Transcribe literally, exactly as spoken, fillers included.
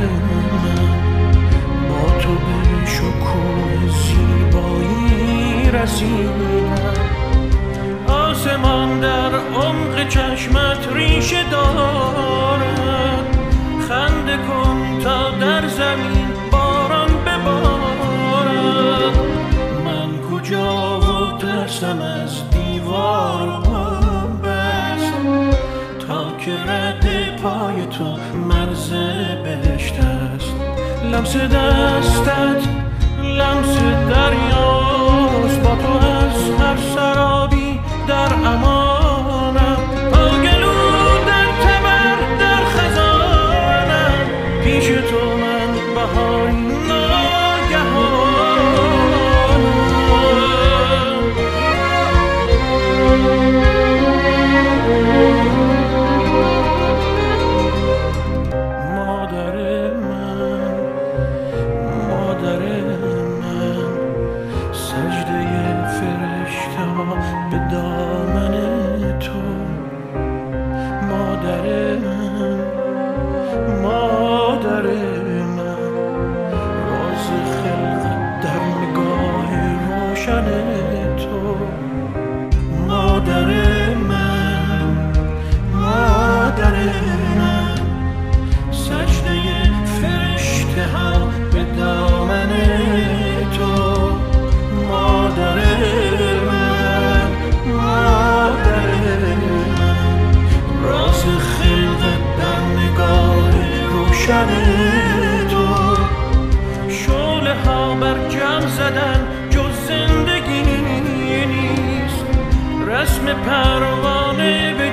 من با تو به شکوه زیبایی رسیدم. آسمان در عمق چشمت ریشه دارد، خنده کن تا در زمین باران ببارد. من کجا و ترسم از دیوار پام بست، تا که رد پای تو مرز بهشت است. لمس دستت لمس دریاست، با تو از هر سرابی در امانم. آگلو در تبر در خزانم، پیش تو من بهاری ناگهانم. مادر من مادر من، سجده فرشته ها به دامن تو. مادر من مادر من، راز خلقت در نگاه روشن تو. مادر من مادر من، سجده فرشته ها به دامن تو. مادر من مادر من، راز خلقت در نگاه روشن تو. شعله ها بر جمع زدن جز زندگی نیست، رسم پروانه به